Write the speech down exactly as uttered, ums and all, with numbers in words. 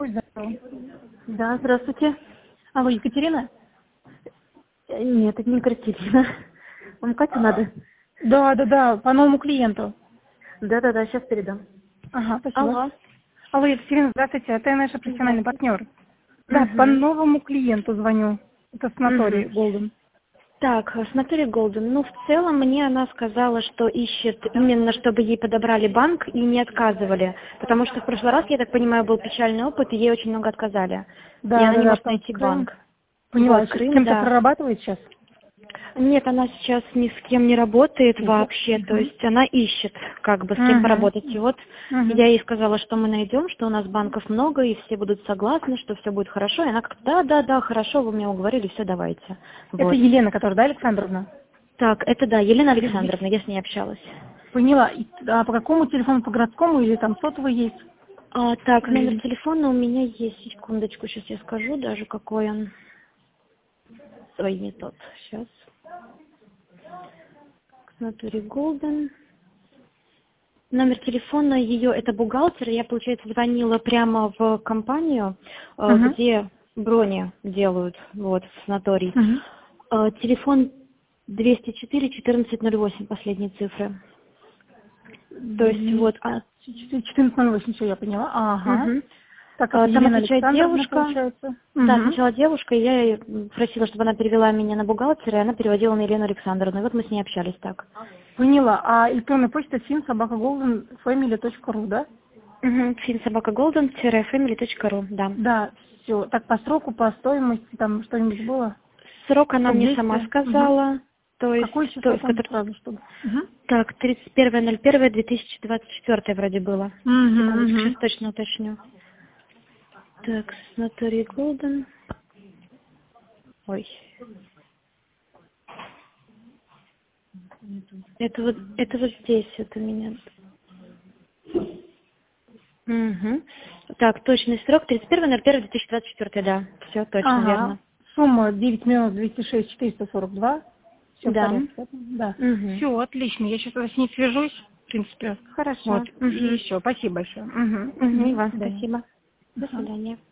Ой, здорово. Да, здравствуйте. Алло, Екатерина? Э, Нет, это не Кристина. Вам Катю надо? Да, да, да, по новому клиенту. Да-да-да, сейчас передам. Ага, спасибо. Алло. Алло, Екатерина, здравствуйте, это наш профессиональный Здравствуйте. партнер. Да, по Угу. новому клиенту звоню. Это санаторий Угу. Голден. Так, смотри, Голден, ну, в целом мне она сказала, что ищет именно, чтобы ей подобрали банк и не отказывали. Потому что в прошлый раз, я так понимаю, был печальный опыт, и ей очень много отказали. И Да, она да, не да, может там найти Крым. банк. Поняла, Вот, с Крым, кем-то да. прорабатывает сейчас? Нет, она сейчас ни с кем не работает Ищет. вообще, то Угу. есть она ищет, как бы, с кем Угу. поработать. И вот Угу. я ей сказала, что мы найдем, что у нас банков много, и все будут согласны, что все будет хорошо. И она как, да-да-да, хорошо, вы меня уговорили, все, давайте. Это Вот. Елена, которая, да, Александровна? Так, это да, Елена Где- Александровна, я с ней общалась. Поняла. И- А по какому телефону, по городскому или там сотовый есть? А, так, номер Или- телефона у меня есть, секундочку, сейчас я скажу даже, какой он. Ой, не тот, сейчас. Натуре Голден. Номер телефона ее, это бухгалтер. Я, получается, звонила прямо в компанию, э, Угу. где брони делают, вот, в санаторий. Угу. Э, Телефон двести четыре четырнадцать ноль восемь, последние цифры. То есть вот, а, четырнадцать ноль восемь, все, я поняла. Ага. мгм. Так, это Э, там Елена отвечает Александровна, девушка. получается. Да, Угу. сначала девушка, и я ей просила, чтобы она перевела меня на бухгалтера, и она переводила на Елену Александровну. И вот мы с ней общались так. Поняла. А электронная почта фин собака голден фэмили точка ру, да? Угу. финсобакаголден-фэмили точка ру, да. Да, все. Так, по сроку, по стоимости, там что-нибудь было? Срок она Срок мне сама действия? Угу. сказала, то есть, Какое то число есть, там который... сразу, чтобы? Угу. Так, тридцать первое ноль первое две тысячи двадцать четвёртое вроде было. Секундочку, сейчас Угу, точно уточню. Так, Санаторий Голден. Ой. Это вот, это вот здесь вот у меня. Угу. Так, точный срок тридцать первое ноль первое две тысячи двадцать четвёртое, да. Все точно, Ага. верно. Сумма девять миллионов двести шесть четыреста сорок два. Все в Да. порядке. Да. Угу. Все, отлично. Я сейчас с ней свяжусь, в принципе. Хорошо. Вот. И Угу. все. Спасибо большое. Угу. Угу. И Угу. До вам свидания. спасибо. До Ага. свидания.